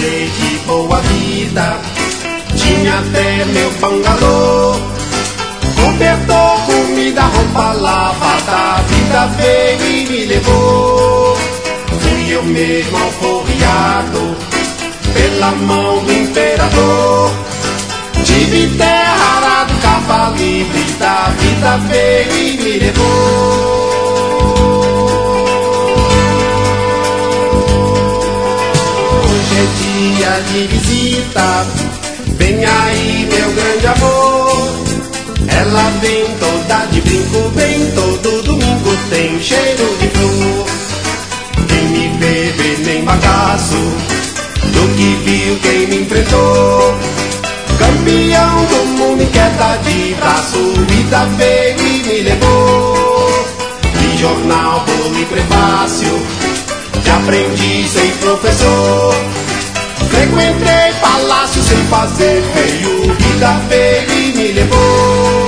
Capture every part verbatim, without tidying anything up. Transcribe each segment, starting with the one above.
cheirei de boa vida. Tinha até meu bangalô, cobertor, comida, roupa lavada. A vida veio e me levou. Fui eu mesmo alforriado pela mão do imperador. Tive terra, arado, cavalo e brita. A vida veio e me levou. Hoje é dia de visita, vem aí meu grande amor. Ela vem toda de brinco, vem todo domingo, tem cheiro de flor. Quem me vê, vê nem bagaço do que viu quem me enfrentou. Campeão do mundo em queda de braço, vida veio e me levou. De jornal, bolo e prefácio, de aprendiz e professor. Frequentei palácio sem fazer feio, vida veio e me levou.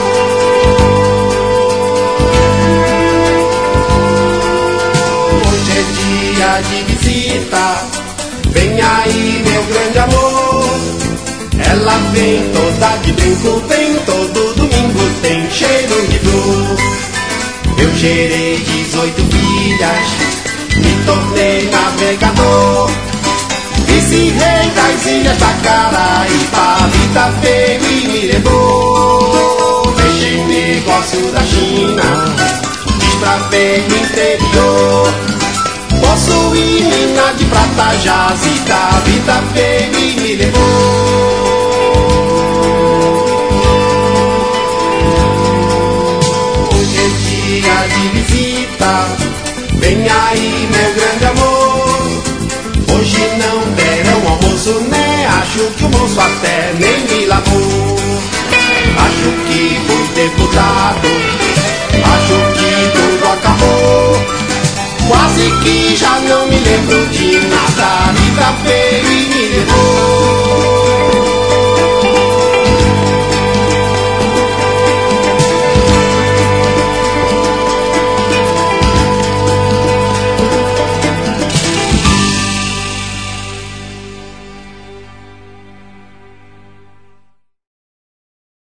Hoje é dia de visita, vem aí meu grande amor. Ela vem toda de brinco, vem todo domingo, tem cheiro de flor. Eu cheirei dezoito milhas, me tornei navegador. Vice-rei das ilhas da Caraíba, a vida veio e me levou. Fechei negócio da China, desbravei no interior. Possuí mina de prata jazida, a vida veio e me levou. Hoje é dia de visita, vem aí meu